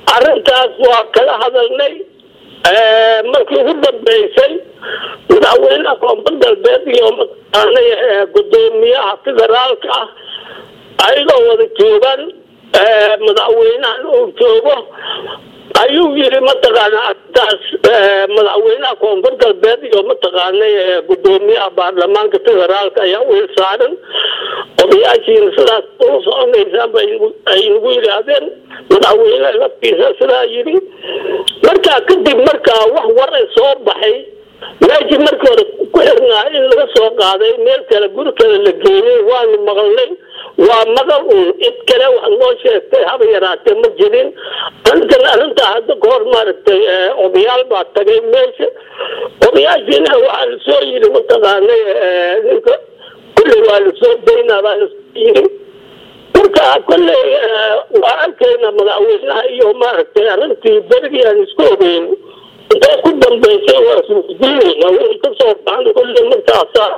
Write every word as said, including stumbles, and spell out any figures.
arrintaas waa kala hadalnay markii ugu dambeysay madaxweynaha koonfur galbeed iyo madaxweyne gudoomiyaha federaalka ah ayagoo wada joogan madaxweynahan uu joogo ayuu yiri mataqaana taas madaxweynaha koonfur galbeed iyo mataqaana gudoomiyaha baarlamaanka federaalka ayaa u saaran odayaashiina sidaas u soconaysa ay ugu yiraahdeen madaxweynaha laftiisa sidaa yiri markaa kadib markaa wax war soo baxay meeshii markii hore ku xirnaa in laga soo qaaday meel kale guri kale la geeyey waanu maqalnay waa maqal uun cid kale wax loo sheegtay haba yaraatee ma jirin antan arrintaa hadda ka hor maaragtay odayaal baa tagay meesha odayaashiina waxaa la soo yiri mataqaanay ninka kulli waa la soo daynaa baa la yiri marka kolley waa arkayna madaxweynaha iyo maaragtay arrintii berigii aan isku ogeyn intaa ku dambeysay waa isweydiinayna wixii ka soo baxan kolley markaasaa